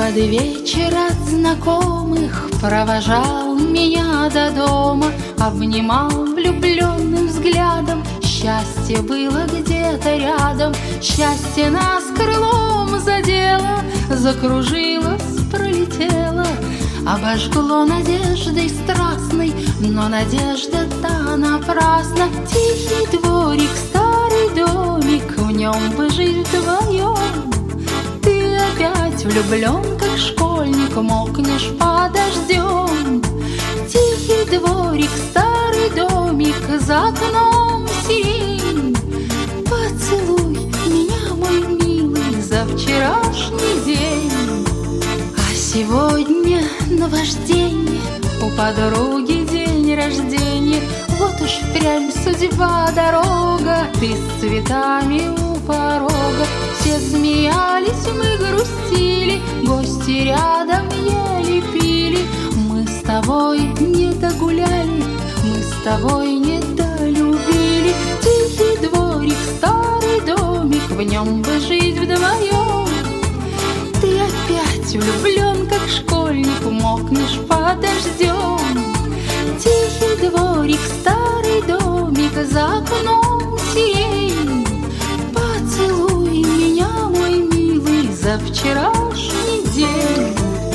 Под вечер от знакомых провожал меня до дома, обнимал влюбленным взглядом. Счастье было где-то рядом, счастье нас крылом задело, закружилось, пролетело, обожгло надеждой страстной, но надежда-то напрасна. Тихий дворик, старый домик, в нем бы жить вдвоем. Ты опять влюблен, как школьник, мокнешь под дождем. Тихий дворик, старый домик, за окном сирень. Поцелуй меня, мой милый, за вчерашний день. А сегодня наважденье, у подруги день рождения. Вот уж впрямь судьба дорога, ты с цветами у порога. Все смеялись, мы грустили, гости рядом ели, пили. Мы с тобой не догуляли, мы с тобой не долюбили. Тихий дворик, старый домик, в нем бы жить вдвоем. Ты опять влюблен, как школьник, мокнешь под дождем. Тихий дворик, старый домик, за окном сирень. Поцелуй меня, мой милый, за вчерашний день.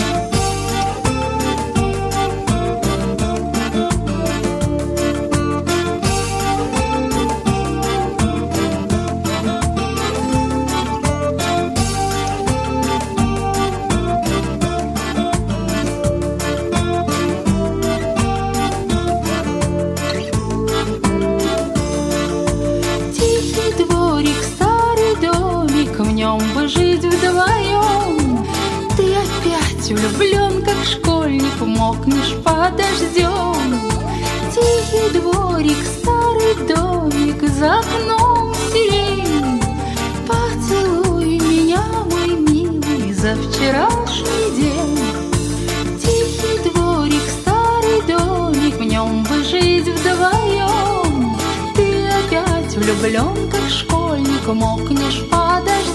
Жить вдвоем. Ты опять влюблен, как школьник, мокнешь под дождем. Тихий дворик, старый домик, за окном сирень. Поцелуй меня, мой милый, за вчерашний день. Тихий дворик, старый домик, в нем бы жить вдвоем. Ты опять влюблен, как школьник, мокнешь под дождем.